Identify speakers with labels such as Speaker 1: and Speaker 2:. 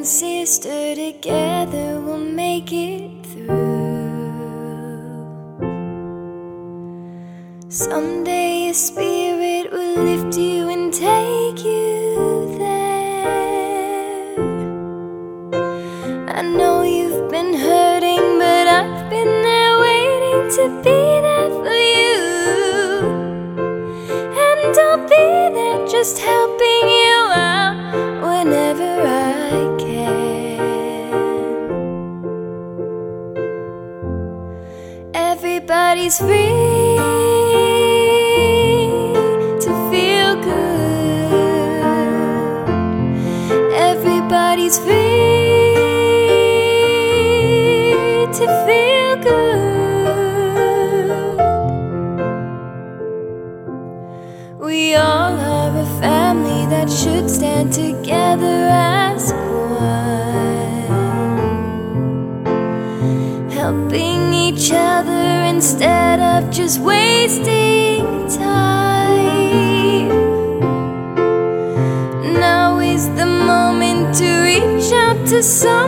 Speaker 1: and sister, together we'll make it through. Someday a spirit will lift you and take you there. I know you've been hurting, but I've been there waiting to be there for you. And I'll be there just helping you out whenever I can. Everybody's free to feel good. Everybody's free to feel good. We all are a family that should stand together as one, helping each other instead of just wasting time. Now is the moment to reach out to someone